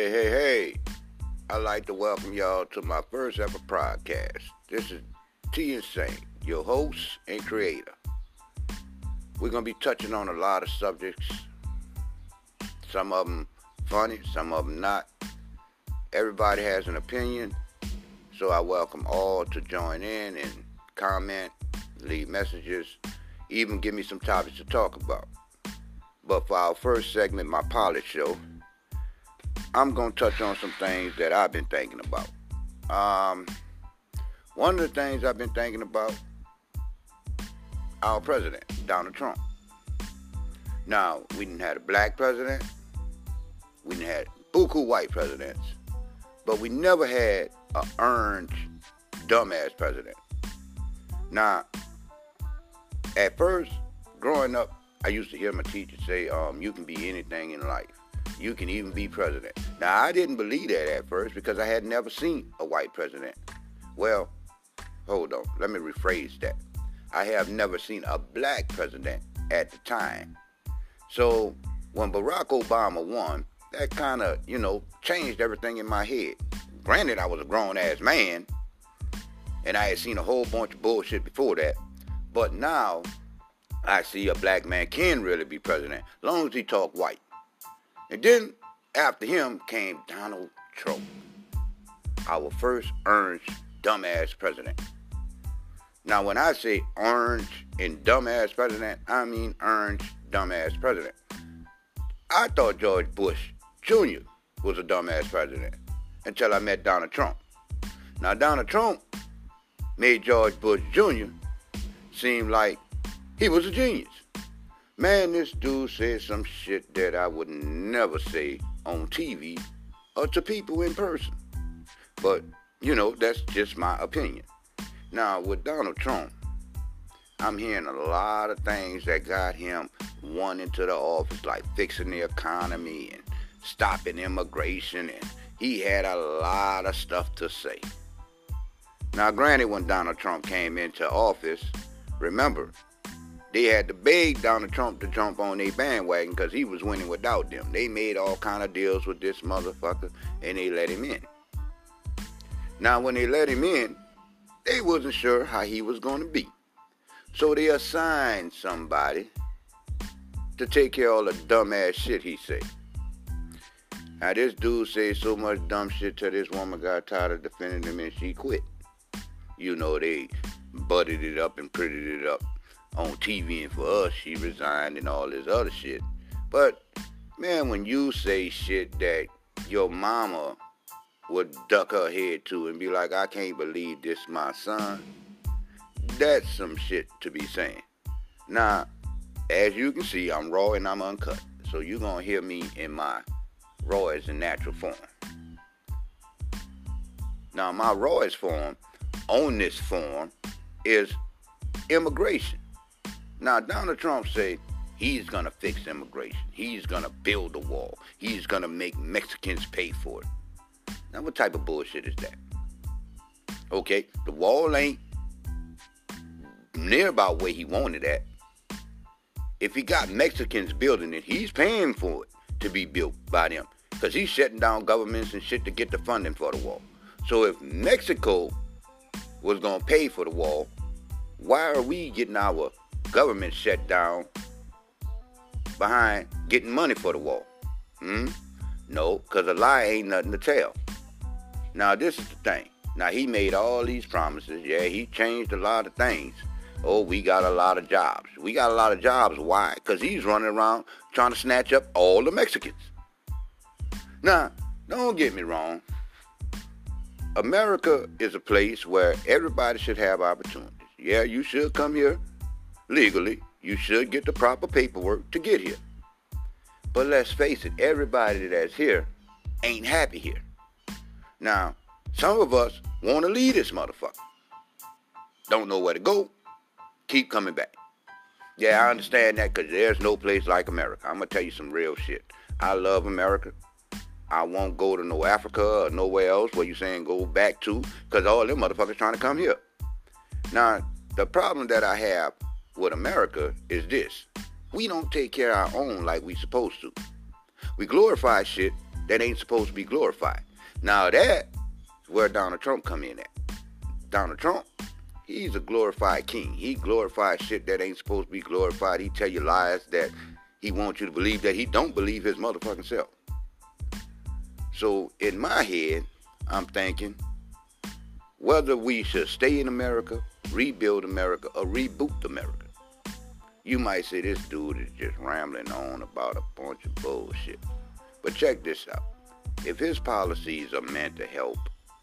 Hey. I'd like to welcome y'all to my first ever podcast. This is T Insane, your host and creator. We're going to be touching on a lot of subjects. Some of them funny, some of them not. Everybody has an opinion, so I welcome all to join in and comment, leave messages, even give me some topics to talk about. But for our first segment, my pilot show, I'm going to touch on some things that I've been thinking about. One of the things I've been thinking about, our president, Donald Trump. Now, we didn't have a black president. We didn't have buku white presidents. But we never had an orange, dumbass president. Now, at first, growing up, I used to hear my teacher say, you can be anything in life. You can even be president. Now, I didn't believe that at first because I had never seen a white president. Well, hold on. Let me rephrase that. I have never seen a black president at the time. So, when Barack Obama won, that kind of, changed everything in my head. Granted, I was a grown-ass man, and I had seen a whole bunch of bullshit before that. But now, I see a black man can really be president, as long as he talk white. And then, after him, came Donald Trump, our first orange, dumbass president. Now, when I say orange and dumbass president, I mean orange, dumbass president. I thought George Bush Jr. was a dumbass president until I met Donald Trump. Now, Donald Trump made George Bush Jr. seem like he was a genius. Man, this dude said some shit that I would never say on TV or to people in person. But, that's just my opinion. Now, with Donald Trump, I'm hearing a lot of things that got him won into the office, like fixing the economy and stopping immigration, and he had a lot of stuff to say. Now, granted, when Donald Trump came into office, remember, they had to beg Donald Trump to jump on their bandwagon because he was winning without them. They made all kind of deals with this motherfucker, and they let him in. Now, when they let him in, they wasn't sure how he was going to be. So they assigned somebody to take care of all the dumbass shit he said. Now, this dude said so much dumb shit till this woman got tired of defending him and she quit. They butted it up and prettied it up on TV, and for us, she resigned and all this other shit. But, man, when you say shit that your mama would duck her head to and be like, I can't believe this my son, that's some shit to be saying. Now, as you can see, I'm raw and I'm uncut. So you're going to hear me in my rawest and natural form. Now, my rawest form on this form is immigration. Now, Donald Trump said he's going to fix immigration. He's going to build a wall. He's going to make Mexicans pay for it. Now, what type of bullshit is that? Okay, the wall ain't near about where he wanted at. If he got Mexicans building it, he's paying for it to be built by them because he's shutting down governments and shit to get the funding for the wall. So if Mexico was going to pay for the wall, why are we getting our government shut down behind getting money for the wall? No, because a lie ain't nothing to tell. Now, this is the thing. Now, he made all these promises. Yeah, he changed a lot of things. Oh, we got a lot of jobs. We got a lot of jobs. Why? Because he's running around trying to snatch up all the Mexicans. Now, don't get me wrong. America is a place where everybody should have opportunities. Yeah, you should come here legally. You should get the proper paperwork to get here. But let's face it, everybody that's here ain't happy here. Now, some of us want to leave this motherfucker. Don't know where to go. Keep coming back. Yeah, I understand that because there's no place like America. I'm going to tell you some real shit. I love America. I won't go to no Africa or nowhere else where you saying go back to because all them motherfuckers trying to come here. Now, the problem that I have with America is this. We don't take care of our own like we supposed to. We glorify shit that ain't supposed to be glorified. Now that's where Donald Trump come in at. Donald Trump, he's a glorified king. He glorifies shit that ain't supposed to be glorified. He tell you lies that he wants you to believe that he don't believe his motherfucking self. So in my head, I'm thinking whether we should stay in America, rebuild America, or reboot America. You might say this dude is just rambling on about a bunch of bullshit. But check this out. If his policies are meant to help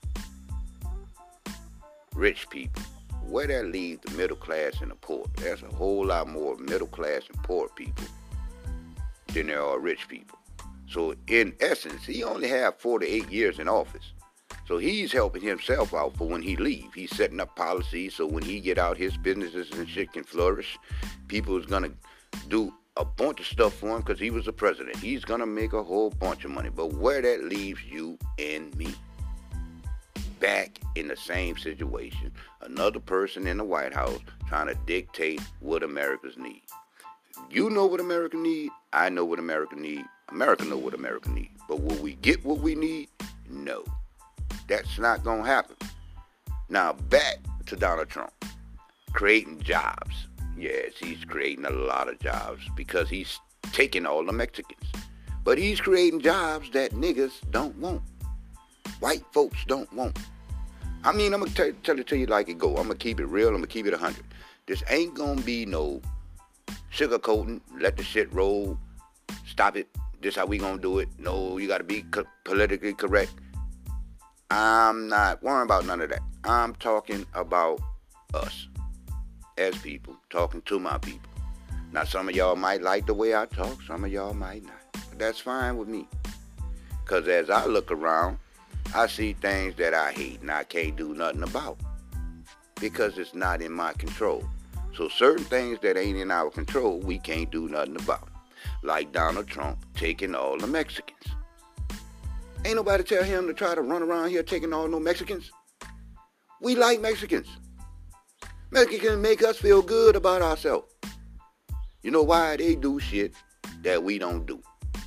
rich people, where that leaves the middle class and the poor? There's a whole lot more middle class and poor people than there are rich people. So in essence, he only have 4 to 8 years in office. So he's helping himself out for when he leave. He's setting up policies so when he get out, his businesses and shit can flourish. People is going to do a bunch of stuff for him because he was the president. He's going to make a whole bunch of money. But where that leaves you and me, back in the same situation, another person in the White House trying to dictate what Americans need. You know what America need. I know what America need. America know what America need. But will we get what we need? No. That's not going to happen. Now, back to Donald Trump. Creating jobs. Yes, he's creating a lot of jobs because he's taking all the Mexicans. But he's creating jobs that niggas don't want. White folks don't want. I mean, I'm going to tell it to you like it go. I'm going to keep it real. I'm going to keep it 100. This ain't going to be no sugarcoating. Let the shit roll. Stop it. This how we going to do it. No, you got to be politically correct. I'm not worrying about none of that. I'm talking about us as people, talking to my people. Now, some of y'all might like the way I talk. Some of y'all might not. But that's fine with me. Because as I look around, I see things that I hate and I can't do nothing about. Because it's not in my control. So certain things that ain't in our control, we can't do nothing about. Like Donald Trump taking all the Mexicans. Ain't nobody tell him to try to run around here taking all no Mexicans. We like Mexicans. Mexicans make us feel good about ourselves. You know why? They do shit that we don't do.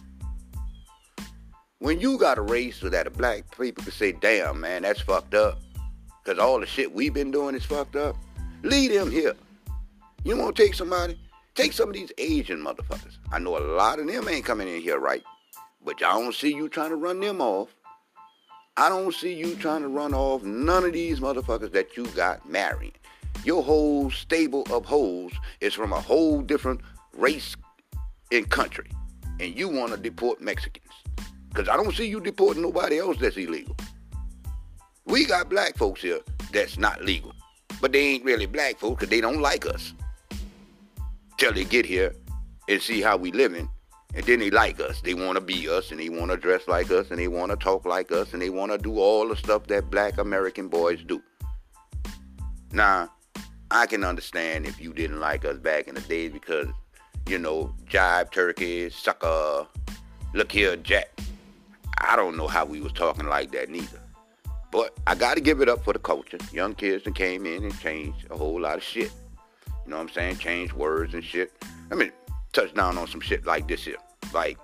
When you got a race so that the black people can say, damn, man, that's fucked up, because all the shit we've been doing is fucked up, leave them here. You want to take somebody? Take some of these Asian motherfuckers. I know a lot of them ain't coming in here right. But I don't see you trying to run them off. I don't see you trying to run off none of these motherfuckers that you got marrying. Your whole stable of hoes is from a whole different race and country. And you want to deport Mexicans. Because I don't see you deporting nobody else that's illegal. We got black folks here that's not legal. But they ain't really black folks because they don't like us. Till they get here and see how we living. And then they like us. They want to be us, and they want to dress like us, and they want to talk like us, and they want to do all the stuff that black American boys do. Now, I can understand if you didn't like us back in the days because, you know, jive turkey, sucker, look here, Jack. I don't know how we was talking like that neither. But I got to give it up for the culture. Young kids that came in and changed a whole lot of shit. You know what I'm saying? Changed words and shit. I mean, touch down on some shit like this here. Like,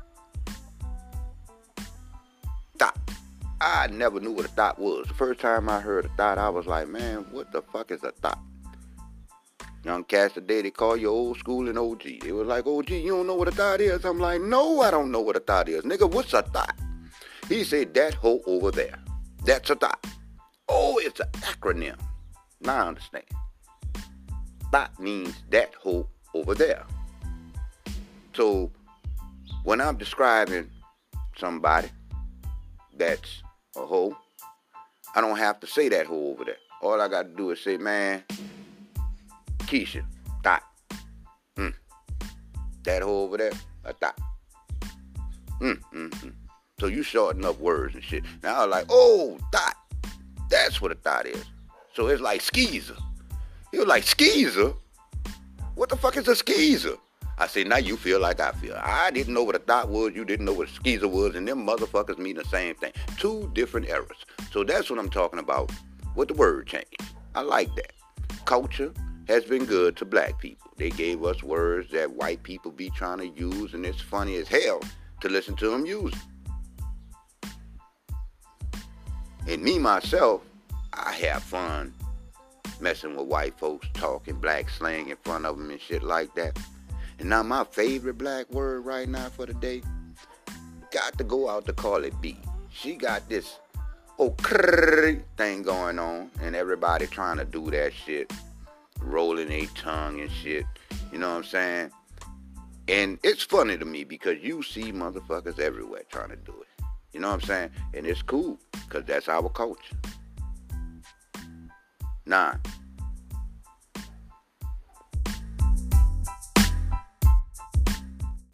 thought. I never knew what a thought was. The first time I heard a thought, I was like, man, what the fuck is a thought? Young cats today, they call you old school and OG. They was like, OG, you don't know what a thought is? I'm like, no, I don't know what a thought is. Nigga, what's a thought? He said, that hoe over there. That's a thought. Oh, it's an acronym. Now I understand. Thought means that hoe over there. So, when I'm describing somebody that's a hoe, I don't have to say that hoe over there. All I got to do is say, man, Keisha, thought. That hoe over there, a thought. So you shorten up words and shit. Now I was like, oh, thought. That's what a thought is. So it's like skeezer. He was like, skeezer? What the fuck is a skeezer? I say, now you feel like I feel. I didn't know what a thought was. You didn't know what a skeezer was. And them motherfuckers mean the same thing. Two different eras. So that's what I'm talking about with the word change. I like that. Culture has been good to black people. They gave us words that white people be trying to use. And it's funny as hell to listen to them use. And me, myself, I have fun messing with white folks, talking black slang in front of them and shit like that. And now my favorite black word right now for the day, got to go out to Carly B. She got this thing going on, and everybody trying to do that shit, rolling their tongue and shit. You know what I'm saying? And it's funny to me because you see motherfuckers everywhere trying to do it. You know what I'm saying? And it's cool because that's our culture. Nah,